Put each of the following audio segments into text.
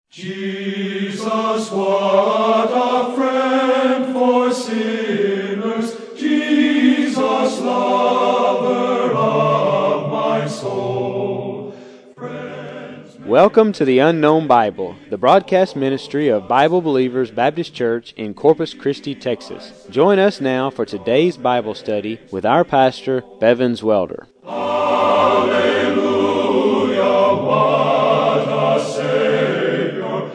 Jesus, what a friend for sinners, Jesus, lover of my soul. Welcome to the Unknown Bible, the broadcast ministry of Bible Believers Baptist Church in Corpus Christi, Texas. Join us now for today's Bible study with our pastor, Bevins Welder. Hallelujah, what a Savior.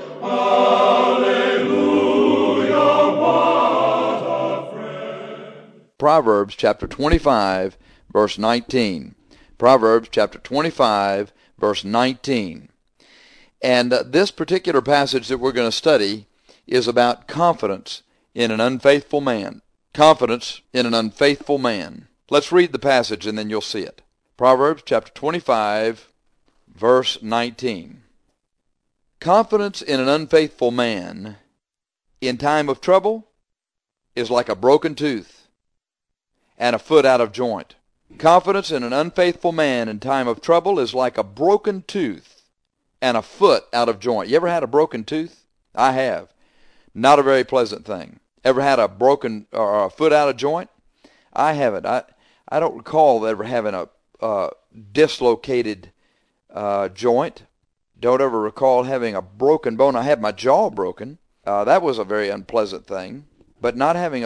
Hallelujah, what a friend. Proverbs chapter 25, verse 19. Proverbs chapter 25, verse 19. And this particular passage that we're going to study is about confidence in an unfaithful man. Confidence in an unfaithful man. Let's read the passage and then you'll see it. Proverbs chapter 25, verse 19. Confidence in an unfaithful man in time of trouble is like a broken tooth and a foot out of joint. Confidence in an unfaithful man in time of trouble is like a broken tooth and a foot out of joint. You ever had a broken tooth? I have. Not a very pleasant thing. Ever had a broken or a foot out of joint? I haven't. I don't recall ever having a dislocated joint. Don't ever recall having a broken bone. I had my jaw broken. That was a very unpleasant thing. But not having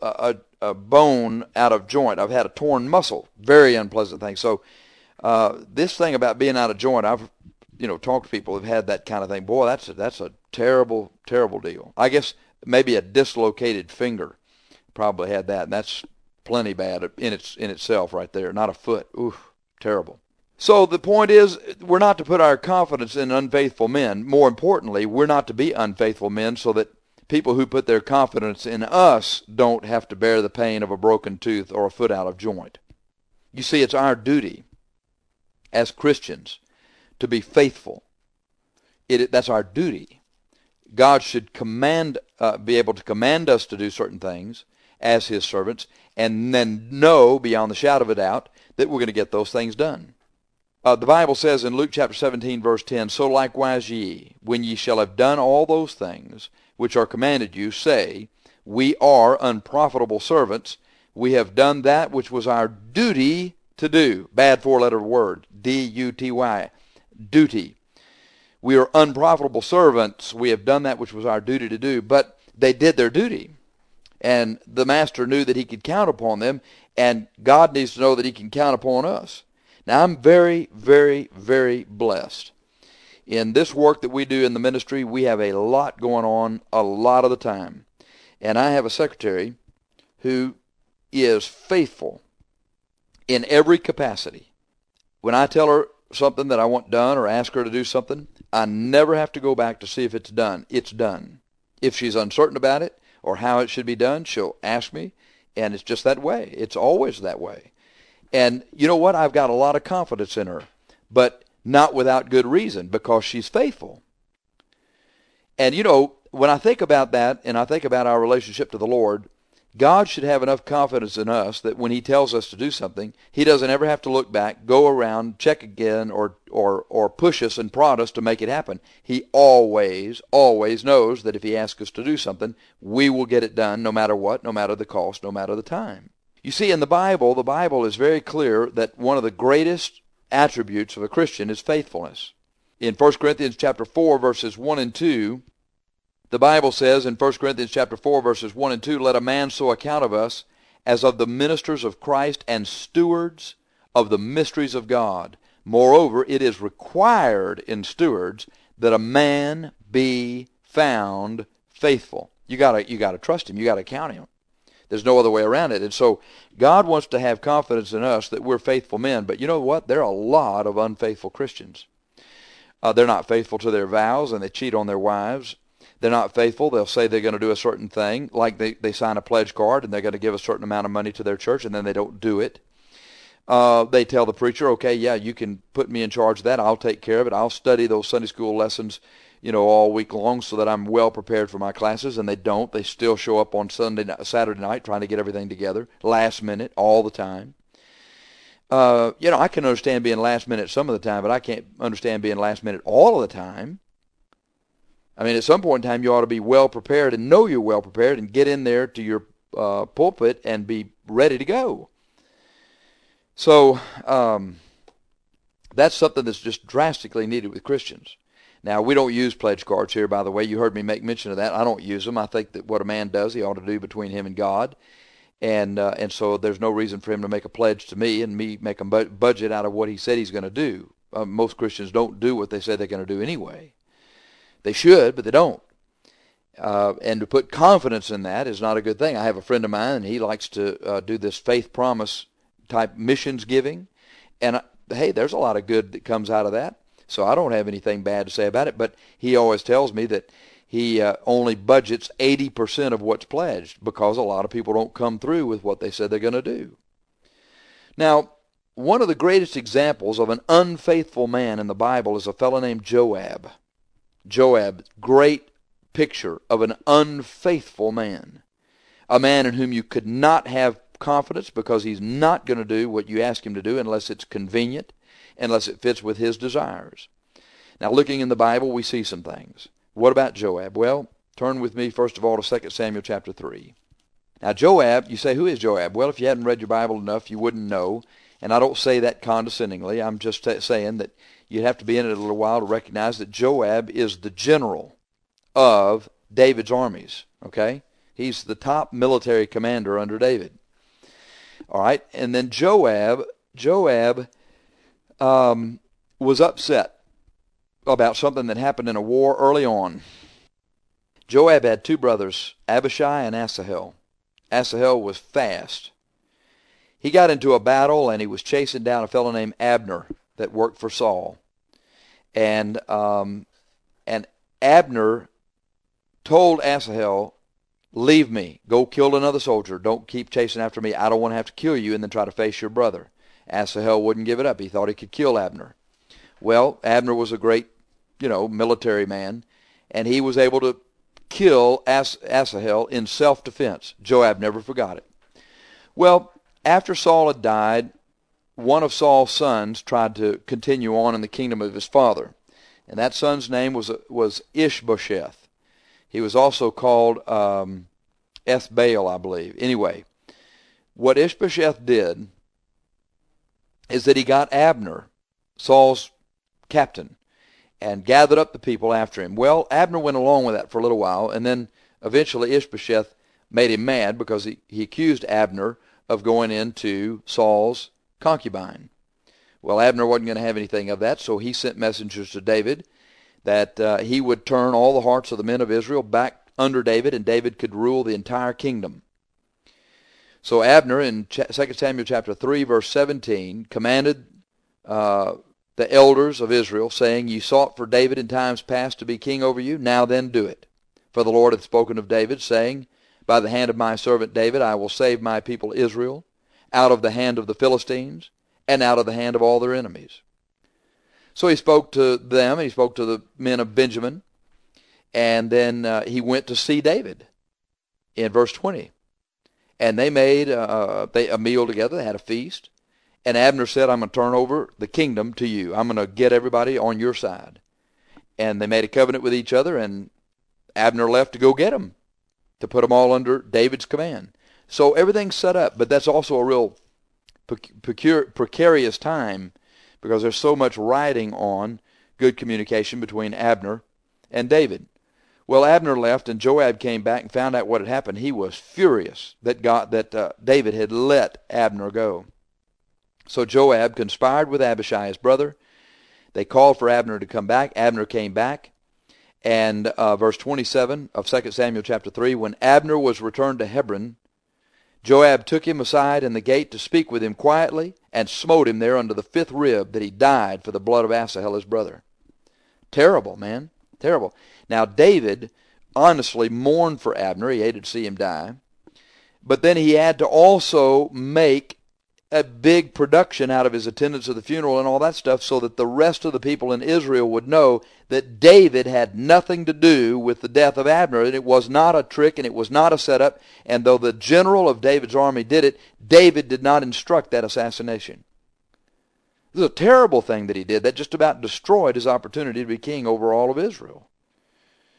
a bone out of joint. I've had a torn muscle. Very unpleasant thing. So this thing about being out of joint, I've talked to people who've had that kind of thing. Boy, that's a terrible, terrible deal. I guess maybe a dislocated finger probably had that, and that's plenty bad in itself right there. Not a foot. Oof, terrible. So the point is, we're not to put our confidence in unfaithful men. More importantly, we're not to be unfaithful men so that people who put their confidence in us don't have to bear the pain of a broken tooth or a foot out of joint. You see, it's our duty as Christians to be faithful. That's our duty. God should be able to command us to do certain things as His servants, and then know beyond the shadow of a doubt that we're going to get those things done. The Bible says in Luke chapter 17, verse 10, "So likewise ye, when ye shall have done all those things which are commanded you, say, We are unprofitable servants. We have done that which was our duty to do." Bad four-letter word, D-U-T-Y. Duty. We are unprofitable servants. We have done that which was our duty to do. But they did their duty. And the master knew that he could count upon them. And God needs to know that He can count upon us. Now, I'm very, very, very blessed. In this work that we do in the ministry, we have a lot going on a lot of the time. And I have a secretary who is faithful in every capacity. When I tell her something that I want done or ask her to do something, I never have to go back to see if it's done. It's done. If she's uncertain about it or how it should be done, she'll ask me, and it's just that way. It's always that way. And you know what? I've got a lot of confidence in her, but not without good reason, because she's faithful. And when I think about that and I think about our relationship to the Lord, God should have enough confidence in us that when He tells us to do something, He doesn't ever have to look back, go around, check again, or push us and prod us to make it happen. He always, always knows that if He asks us to do something, we will get it done no matter what, no matter the cost, no matter the time. You see, in the Bible is very clear that one of the greatest attributes of a Christian is faithfulness. In 1 Corinthians chapter 4, verses 1 and 2, the Bible says in 1 Corinthians chapter 4, verses 1 and 2, "Let a man so account of us as of the ministers of Christ and stewards of the mysteries of God. Moreover, it is required in stewards that a man be found faithful." You gotta trust Him. You gotta count Him. There's no other way around it. And so God wants to have confidence in us that we're faithful men. But you know what? There are a lot of unfaithful Christians. They're not faithful to their vows, and they cheat on their wives. They're not faithful. They'll say they're going to do a certain thing, like they sign a pledge card and they're going to give a certain amount of money to their church, and then they don't do it. They tell the preacher, "Okay, yeah, you can put me in charge of that. I'll take care of it. I'll study those Sunday school lessons, all week long so that I'm well prepared for my classes." And they don't. They still show up on Saturday night trying to get everything together, last minute, all the time. I can understand being last minute some of the time, but I can't understand being last minute all of the time. I mean, at some point in time, you ought to be well prepared and know you're well prepared and get in there to your pulpit and be ready to go. So that's something that's just drastically needed with Christians. Now, we don't use pledge cards here, by the way. You heard me make mention of that. I don't use them. I think that what a man does, he ought to do between him and God. And so there's no reason for him to make a pledge to me and me make a budget out of what he said he's going to do. Most Christians don't do what they say they're going to do anyway. They should, but they don't. And to put confidence in that is not a good thing. I have a friend of mine, and he likes to do this faith promise type missions giving. And, hey, there's a lot of good that comes out of that. So I don't have anything bad to say about it. But he always tells me that he only budgets 80% of what's pledged because a lot of people don't come through with what they said they're going to do. Now, one of the greatest examples of an unfaithful man in the Bible is a fellow named Joab. Joab, great picture of an unfaithful man. A man in whom you could not have confidence because he's not going to do what you ask him to do unless it's convenient, unless it fits with his desires. Now, looking in the Bible, we see some things. What about Joab? Well, turn with me, first of all, to 2 Samuel chapter 3. Now, Joab, you say, who is Joab? Well, if you hadn't read your Bible enough, you wouldn't know. And I don't say that condescendingly. I'm just saying that you'd have to be in it a little while to recognize that Joab is the general of David's armies. Okay? He's the top military commander under David. All right? And then Joab was upset about something that happened in a war early on. Joab had two brothers, Abishai and Asahel. Asahel was fast. He got into a battle and he was chasing down a fellow named Abner that worked for Saul. And Abner told Asahel, leave me, go kill another soldier. Don't keep chasing after me. I don't want to have to kill you and then try to face your brother. Asahel wouldn't give it up. He thought he could kill Abner. Well, Abner was a great, military man, and he was able to kill Asahel in self-defense. Joab never forgot it. Well, after Saul had died, one of Saul's sons tried to continue on in the kingdom of his father, and that son's name was Ishbosheth. He was also called Ethbaal, I believe. Anyway, what Ishbosheth did is that he got Abner, Saul's captain, and gathered up the people after him. Well, Abner went along with that for a little while, and then eventually Ishbosheth made him mad because he accused Abner of going into Saul's concubine. Well, Abner wasn't going to have anything of that, so he sent messengers to David that he would turn all the hearts of the men of Israel back under David, and David could rule the entire kingdom. So Abner, in 2 Samuel chapter 3, verse 17, commanded the elders of Israel, saying, ye sought for David in times past to be king over you, now then do it. For the Lord hath spoken of David, saying, by the hand of my servant David I will save my people Israel out of the hand of the Philistines and out of the hand of all their enemies. So he spoke to them, and he spoke to the men of Benjamin, and then he went to see David in verse 20. And they made a meal together. They had a feast. And Abner said, I'm going to turn over the kingdom to you. I'm going to get everybody on your side. And they made a covenant with each other, and Abner left to go get them, to put them all under David's command. So everything's set up, but that's also a real precarious time because there's so much riding on good communication between Abner and David. Well, Abner left, and Joab came back and found out what had happened. He was furious that David had let Abner go. So Joab conspired with Abishai, his brother. They called for Abner to come back. Abner came back. And verse 27 of 2 Samuel chapter 3, when Abner was returned to Hebron, Joab took him aside in the gate to speak with him quietly, and smote him there under the fifth rib, that he died for the blood of Asahel his brother. Terrible, man. Terrible. Now David honestly mourned for Abner. He hated to see him die. But then he had to also make a big production out of his attendance of the funeral and all that stuff so that the rest of the people in Israel would know that David had nothing to do with the death of Abner, and it was not a trick and it was not a setup, and though the general of David's army did it, David did not instruct that assassination. This is a terrible thing that he did. That just about destroyed his opportunity to be king over all of Israel.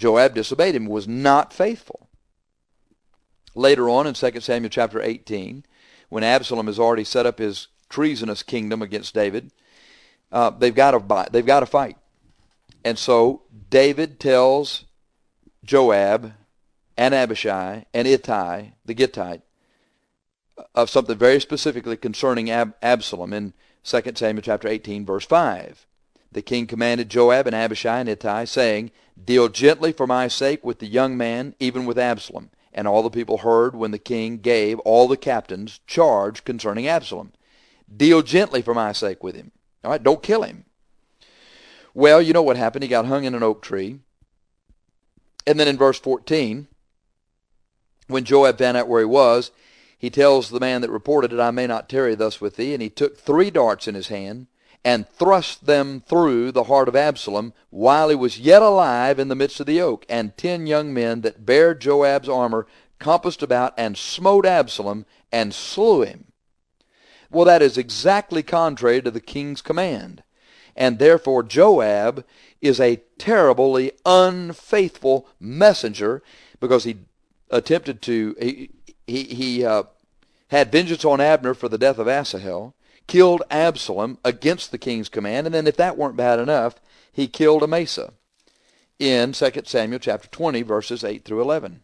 Joab disobeyed him, was not faithful. Later on in 2 Samuel chapter 18, when Absalom has already set up his treasonous kingdom against David, they've got to fight. And so David tells Joab and Abishai and Ittai, the Gittite, of something very specifically concerning Absalom in 2 Samuel chapter 18, verse 5. The king commanded Joab and Abishai and Ittai, saying, "Deal gently for my sake with the young man, even with Absalom." And all the people heard when the king gave all the captains charge concerning Absalom. Deal gently for my sake with him. All right, don't kill him. Well, you know what happened. He got hung in an oak tree. And then in verse 14, when Joab found out where he was, he tells the man that reported it, "I may not tarry thus with thee." And he took 3 darts in his hand and thrust them through the heart of Absalom while he was yet alive in the midst of the oak. And 10 young men that bare Joab's armor compassed about and smote Absalom and slew him. Well, that is exactly contrary to the king's command. And therefore Joab is a terribly unfaithful messenger, because he attempted to, he had vengeance on Abner for the death of Asahel, killed Absalom against the king's command, and then if that weren't bad enough, he killed Amasa in 2 Samuel chapter 20, verses 8 through 11.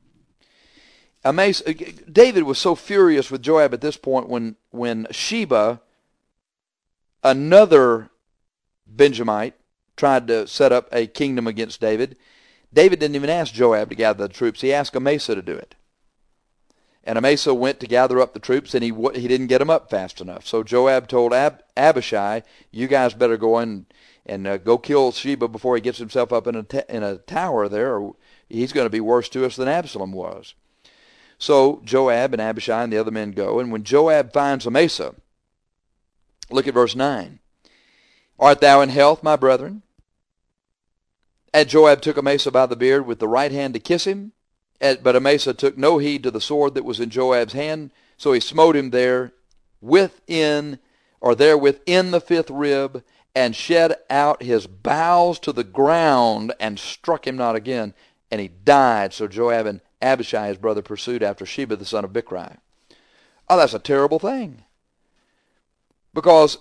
David was so furious with Joab at this point when Sheba, another Benjamite, tried to set up a kingdom against David. David didn't even ask Joab to gather the troops. He asked Amasa to do it. And Amasa went to gather up the troops, and he didn't get them up fast enough. So Joab told Abishai, "You guys better go in and go kill Sheba before he gets himself up in a tower there, or he's going to be worse to us than Absalom was." So Joab and Abishai and the other men go, and when Joab finds Amasa, look at verse 9. "Art thou in health, my brethren?" And Joab took Amasa by the beard with the right hand to kiss him. But Amasa took no heed to the sword that was in Joab's hand, so he smote him therewith in the 5th rib, and shed out his bowels to the ground, and struck him not again, and he died. So Joab and Abishai his brother pursued after Sheba the son of Bichri. Oh, that's a terrible thing. Because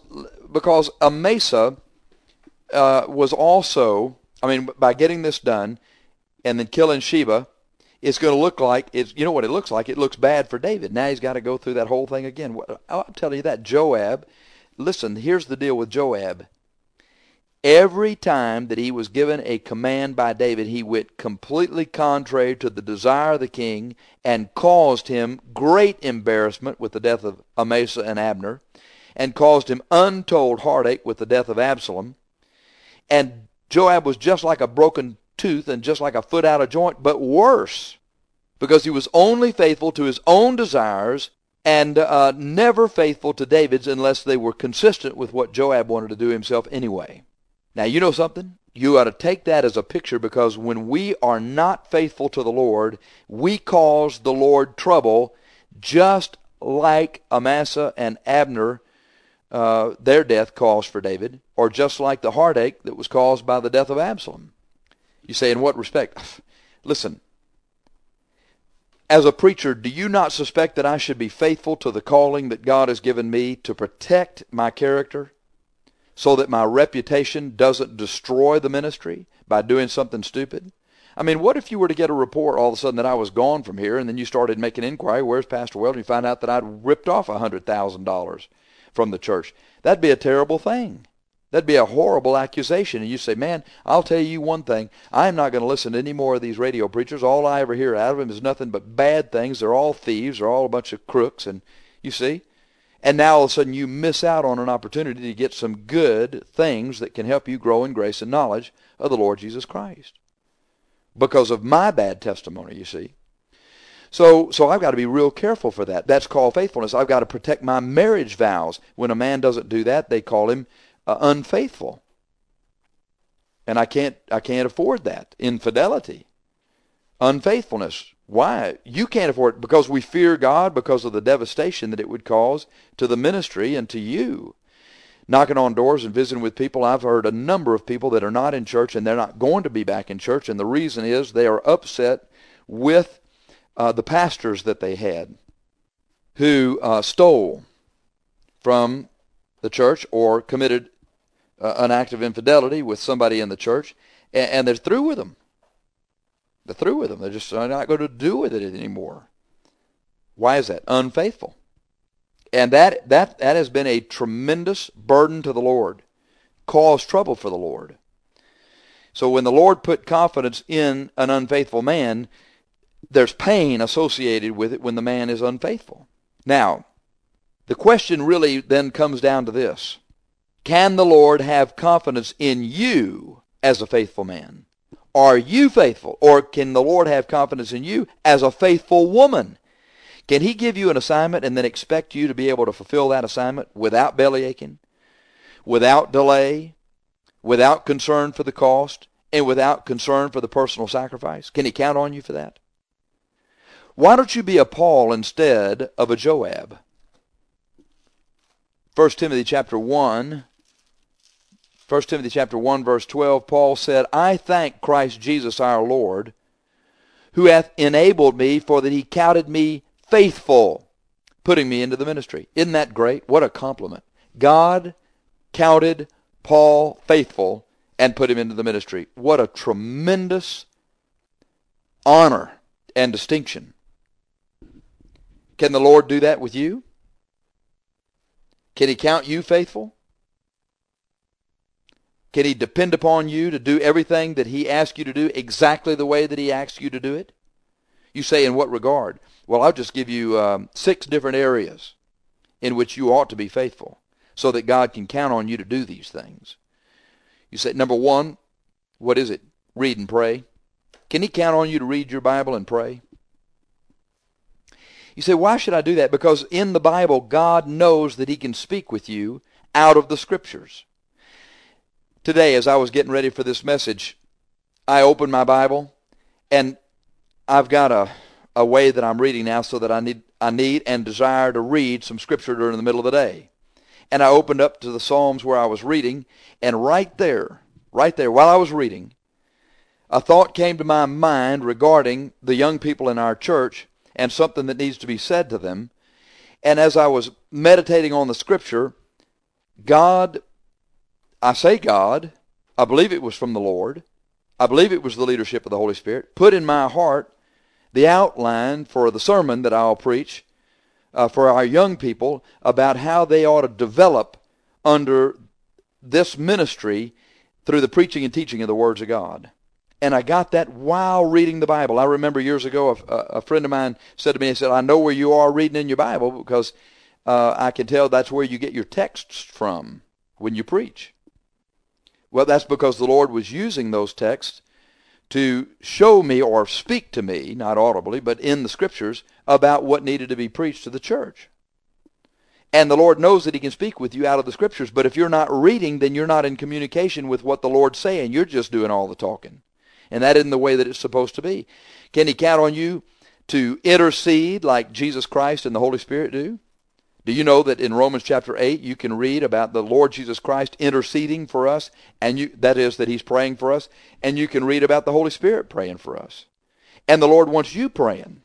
Amasa was also, by getting this done and then killing Sheba, it's going to look like, you know what it looks like? It looks bad for David. Now he's got to go through that whole thing again. I'm telling you that. Joab, listen, here's the deal with Joab. Every time that he was given a command by David, he went completely contrary to the desire of the king and caused him great embarrassment with the death of Amasa and Abner, and caused him untold heartache with the death of Absalom. And Joab was just like a broken tooth and just like a foot out of joint, but worse, because he was only faithful to his own desires and never faithful to David's unless they were consistent with what Joab wanted to do himself anyway. Now, you know something? You ought to take that as a picture, because when we are not faithful to the Lord, we cause the Lord trouble, just like Amasa and Abner, their death caused for David, or just like the heartache that was caused by the death of Absalom. You say, in what respect? Listen, as a preacher, do you not suspect that I should be faithful to the calling that God has given me to protect my character so that my reputation doesn't destroy the ministry by doing something stupid? What if you were to get a report all of a sudden that I was gone from here, and then you started making inquiry, "Where's Pastor Weldon?" and you find out that I'd ripped off $100,000 from the church? That'd be a terrible thing. That'd be a horrible accusation. And you say, "Man, I'll tell you one thing. I'm not going to listen to any more of these radio preachers. All I ever hear out of them is nothing but bad things. They're all thieves. They're all a bunch of crooks." And you see? And now all of a sudden you miss out on an opportunity to get some good things that can help you grow in grace and knowledge of the Lord Jesus Christ, because of my bad testimony, you see. So I've got to be real careful for that. That's called faithfulness. I've got to protect my marriage vows. When a man doesn't do that, they call him unfaithful. And I can't afford that. Infidelity. Unfaithfulness. Why? You can't afford it because we fear God, because of the devastation that it would cause to the ministry and to you. knocking on doors and visiting with people. I've heard a number of people that are not in church and they're not going to be back in church, and the reason is they are upset with the pastors that they had who stole from the church or committed an act of infidelity with somebody in the church, and they're through with them. They're through with them. They're just not going to do with it anymore. Why is that? Unfaithful. And that has been a tremendous burden to the Lord, caused trouble for the Lord. So when the Lord put confidence in an unfaithful man, there's pain associated with it when the man is unfaithful. Now, the question really then comes down to this. Can the Lord have confidence in you as a faithful man? Are you faithful? Or can the Lord have confidence in you as a faithful woman? Can he give you an assignment and then expect you to be able to fulfill that assignment without belly aching, without delay, without concern for the cost, and without concern for the personal sacrifice? Can he count on you for that? Why don't you be a Paul instead of a Joab? 1 Timothy chapter 1 verse 12, Paul said, I thank Christ Jesus our Lord, who hath enabled me, for that he counted me faithful, putting me into the ministry. Isn't that great? What a compliment. God counted Paul faithful and put him into the ministry. What a tremendous honor and distinction. Can the Lord do that with you? Can he count you faithful? Can he depend upon you to do everything that he asks you to do exactly the way that he asks you to do it? You say, in what regard? Well, I'll just give you 6 different areas in which you ought to be faithful so that God can count on you to do these things. You say, number 1, what is it? Read and pray. Can he count on you to read your Bible and pray? You say, why should I do that? Because in the Bible, God knows that he can speak with you out of the Scriptures. Today, as I was getting ready for this message, I opened my Bible, and I've got a way that I'm reading now so that I need and desire to read some Scripture during the middle of the day. And I opened up to the Psalms where I was reading, and right there, while I was reading, a thought came to my mind regarding the young people in our church and something that needs to be said to them. And as I was meditating on the Scripture, God, I believe it was from the Lord, I believe it was the leadership of the Holy Spirit, put in my heart the outline for the sermon that I'll preach for our young people about how they ought to develop under this ministry through the preaching and teaching of the words of God. And I got that while reading the Bible. I remember years ago a friend of mine said to me, he said, I know where you are reading in your Bible because I can tell that's where you get your texts from when you preach. Well, that's because the Lord was using those texts to show me or speak to me, not audibly, but in the Scriptures, about what needed to be preached to the church. And the Lord knows that he can speak with you out of the Scriptures, but if you're not reading, then you're not in communication with what the Lord's saying. You're just doing all the talking. And that isn't the way that it's supposed to be. Can he count on you to intercede like Jesus Christ and the Holy Spirit do? Do you know that in Romans chapter 8 you can read about the Lord Jesus Christ interceding for us, and that is that he's praying for us, and you can read about the Holy Spirit praying for us. And the Lord wants you praying.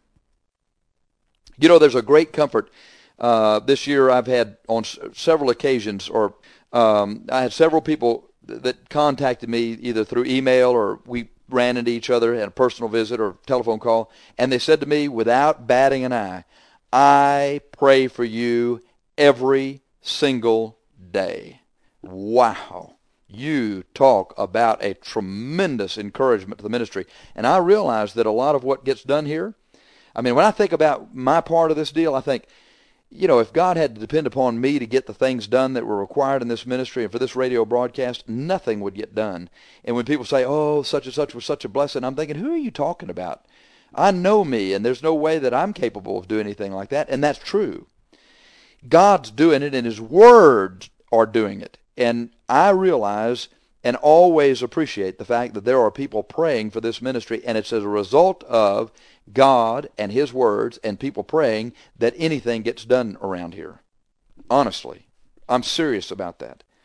You know, there's a great comfort. This year I've had on several occasions, or I had several people that contacted me either through email or we ran into each other at a personal visit or telephone call, and they said to me without batting an eye, I pray for you every single day. Wow. You talk about a tremendous encouragement to the ministry. And I realize that a lot of what gets done here, I mean, when I think about my part of this deal, I think, you know, if God had to depend upon me to get the things done that were required in this ministry and for this radio broadcast, nothing would get done. And when people say, oh, such and such was such a blessing, I'm thinking, who are you talking about? I know me, and there's no way that I'm capable of doing anything like that, and that's true. God's doing it, and his words are doing it. And I realize and always appreciate the fact that there are people praying for this ministry, and it's as a result of God and his words and people praying that anything gets done around here. Honestly, I'm serious about that.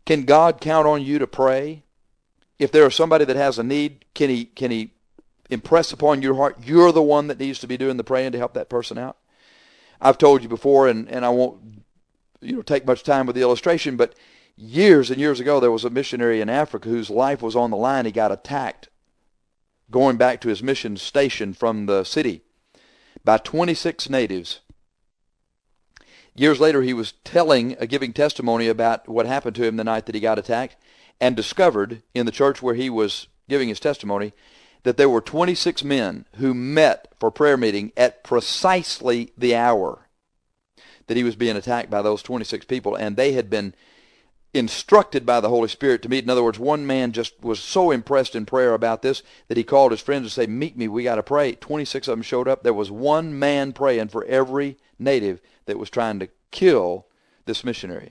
Can God count on you to pray? If there is somebody that has a need, can he impress upon your heart, you're the one that needs to be doing the praying to help that person out? I've told you before, and I won't take much time with the illustration, but years and years ago there was a missionary in Africa whose life was on the line. He got attacked going back to his mission station from the city by 26 natives. Years later, he was giving testimony about what happened to him the night that he got attacked, and discovered in the church where he was giving his testimony that there were 26 men who met for prayer meeting at precisely the hour that he was being attacked by those 26 people, and they had been instructed by the Holy Spirit to meet. In other words, one man just was so impressed in prayer about this that he called his friends and said, "Meet me, we got to pray." 26 of them showed up. There was one man praying for every native that was trying to kill this missionary.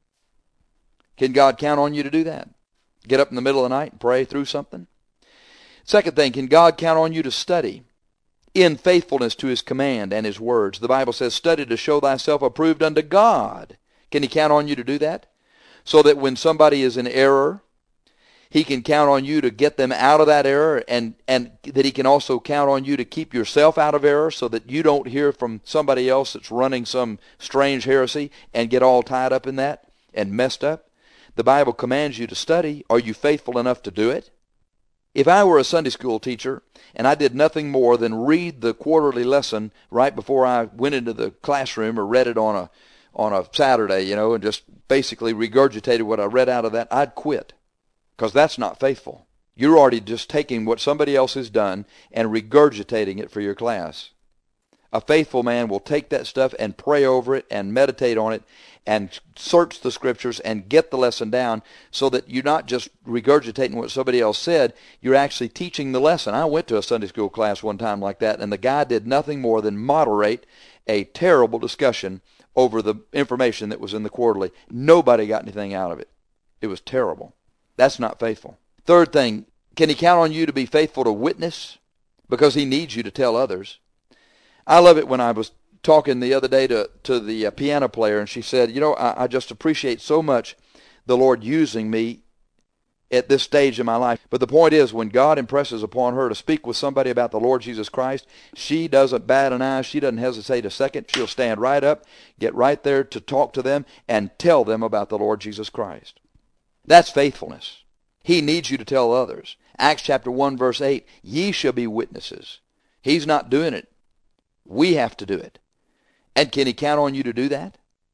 Can God count on you to do that? Get up in the middle of the night and pray through something? Second thing, can God count on you to study in faithfulness to his command and his words? The Bible says, "Study to show thyself approved unto God." Can he count on you to do that? So that when somebody is in error, he can count on you to get them out of that error, and that he can also count on you to keep yourself out of error so that you don't hear from somebody else that's running some strange heresy and get all tied up in that and messed up. The Bible commands you to study. Are you faithful enough to do it? If I were a Sunday school teacher and I did nothing more than read the quarterly lesson right before I went into the classroom, or read it on a Saturday, and just basically regurgitated what I read out of that, I'd quit, because that's not faithful. You're already just taking what somebody else has done and regurgitating it for your class. A faithful man will take that stuff and pray over it and meditate on it and search the scriptures and get the lesson down, so that you're not just regurgitating what somebody else said, you're actually teaching the lesson. I went to a Sunday school class one time like that, and the guy did nothing more than moderate a terrible discussion over the information that was in the quarterly. Nobody got anything out of it. It was terrible. That's not faithful. Third thing, can he count on you to be faithful to witness? Because he needs you to tell others. I love it when I was talking the other day to the piano player, and she said, I just appreciate so much the Lord using me at this stage in my life. But the point is, when God impresses upon her to speak with somebody about the Lord Jesus Christ, she doesn't bat an eye. She doesn't hesitate a second. She'll stand right up, get right there to talk to them, and tell them about the Lord Jesus Christ. That's faithfulness. He needs you to tell others. Acts chapter 1, verse 8, "Ye shall be witnesses." He's not doing it. We have to do it. And can he count on you to do that?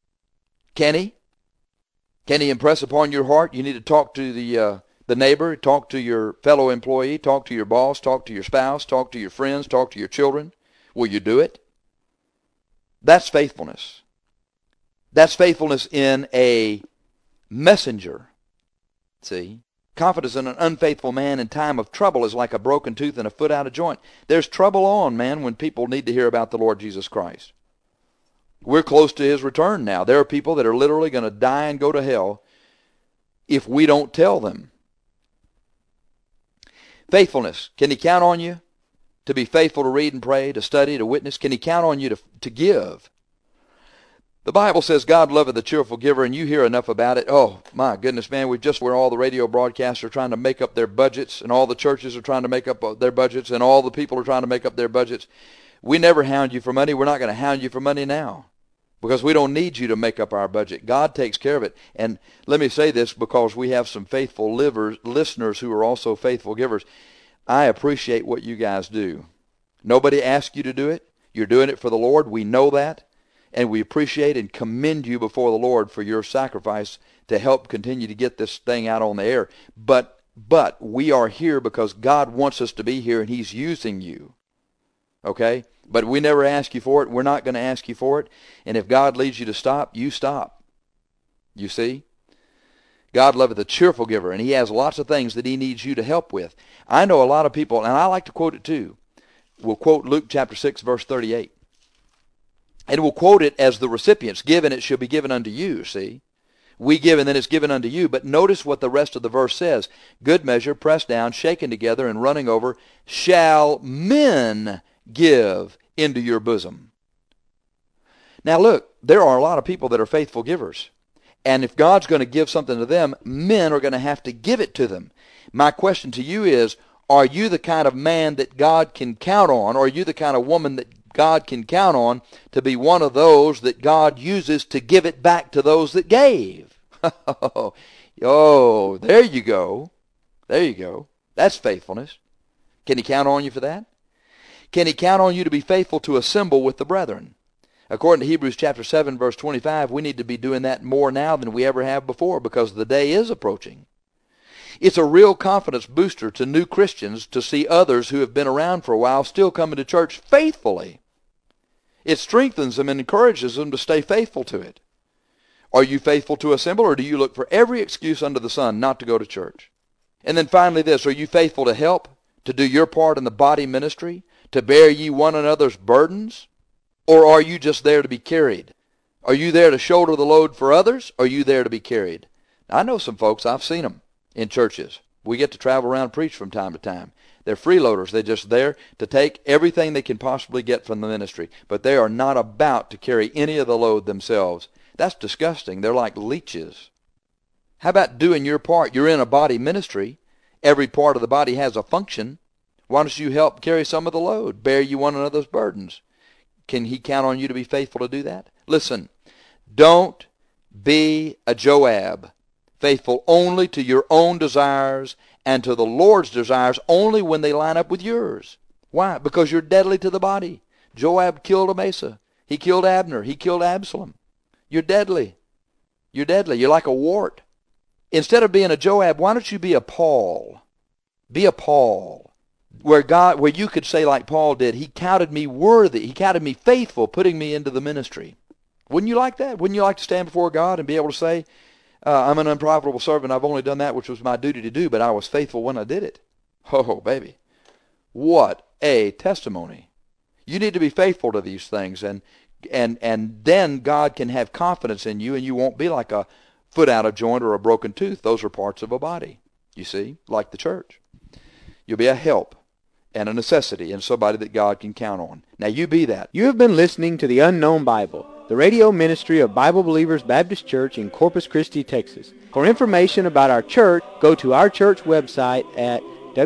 Can he? Can he impress upon your heart? You need to talk to the neighbor, talk to your fellow employee, talk to your boss, talk to your spouse, talk to your friends, talk to your children. Will you do it? That's faithfulness. That's faithfulness in a messenger. See? Confidence in an unfaithful man in time of trouble is like a broken tooth and a foot out of joint. There's trouble on, man, when people need to hear about the Lord Jesus Christ. We're close to his return now. There are people that are literally going to die and go to hell if we don't tell them. Faithfulness. Can he count on you to be faithful to read and pray, to study, to witness? Can he count on you to give? The Bible says God loveth a cheerful giver, and you hear enough about it. Oh, my goodness, man, where all the radio broadcasts are trying to make up their budgets, and all the churches are trying to make up their budgets, and all the people are trying to make up their budgets. We never hound you for money. We're not going to hound you for money now, because we don't need you to make up our budget. God takes care of it. And let me say this, because we have some faithful listeners who are also faithful givers. I appreciate what you guys do. Nobody asked you to do it. You're doing it for the Lord. We know that. And we appreciate and commend you before the Lord for your sacrifice to help continue to get this thing out on the air. But we are here because God wants us to be here, and he's using you. Okay? But we never ask you for it. We're not going to ask you for it. And if God leads you to stop, you stop. You see? God loveth a cheerful giver, and he has lots of things that he needs you to help with. I know a lot of people, and I like to quote it too. We'll quote Luke chapter 6, verse 38. And we'll quote it as the recipients. Give, and it shall be given unto you, see? We give, and then it's given unto you. But notice what the rest of the verse says. Good measure, pressed down, shaken together, and running over, shall men give into your bosom. Now look, there are a lot of people that are faithful givers. And if God's going to give something to them, men are going to have to give it to them. My question to you is, are you the kind of man that God can count on? Or are you the kind of woman that God can count on to be one of those that God uses to give it back to those that gave? Oh, there you go. There you go. That's faithfulness. Can he count on you for that? Can he count on you to be faithful to assemble with the brethren? According to Hebrews chapter 7, verse 25, we need to be doing that more now than we ever have before because the day is approaching. It's a real confidence booster to new Christians to see others who have been around for a while still coming to church faithfully. It strengthens them and encourages them to stay faithful to it. Are you faithful to assemble, or do you look for every excuse under the sun not to go to church? And then finally this, are you faithful to help, to do your part in the body ministry, to bear ye one another's burdens? Or are you just there to be carried? Are you there to shoulder the load for others, or are you there to be carried? Now, I know some folks, I've seen them in churches. We get to travel around and preach from time to time. They're freeloaders. They're just there to take everything they can possibly get from the ministry. But they are not about to carry any of the load themselves. That's disgusting. They're like leeches. How about doing your part? You're in a body ministry. Every part of the body has a function. Why don't you help carry some of the load? Bear you one another's burdens. Can he count on you to be faithful to do that? Listen, don't be a Joab, faithful only to your own desires and to the Lord's desires only when they line up with yours. Why? Because you're deadly to the body. Joab killed Amasa. He killed Abner. He killed Absalom. You're deadly. You're deadly. You're like a wart. Instead of being a Joab, why don't you be a Paul? Be a Paul. Where you could say like Paul did, he counted me worthy, he counted me faithful, putting me into the ministry. Wouldn't you like that? Wouldn't you like to stand before God and be able to say, I'm an unprofitable servant, I've only done that which was my duty to do, but I was faithful when I did it. Oh, baby. What a testimony. You need to be faithful to these things, and then God can have confidence in you, and you won't be like a foot out of joint or a broken tooth. Those are parts of a body, you see, like the church. You'll be a help and a necessity and somebody that God can count on. Now you be that. You have been listening to the Unknown Bible, the radio ministry of Bible Believers Baptist Church in Corpus Christi, Texas. For information about our church, go to our church website at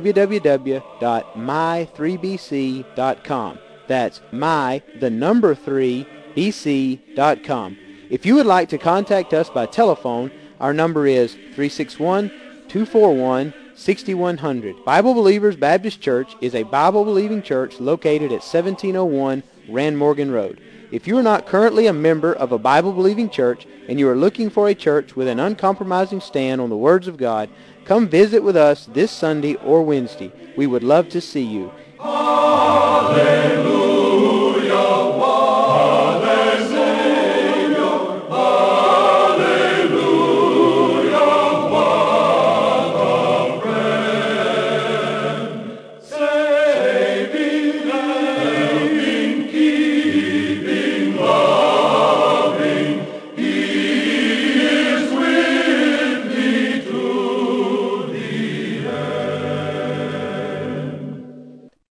www.my3bc.com. That's my3bc.com. If you would like to contact us by telephone, our number is 361-241-6100. Bible Believers Baptist Church is a Bible-believing church located at 1701 Rand Morgan Road. If you are not currently a member of a Bible-believing church and you are looking for a church with an uncompromising stand on the words of God, come visit with us this Sunday or Wednesday. We would love to see you. Hallelujah.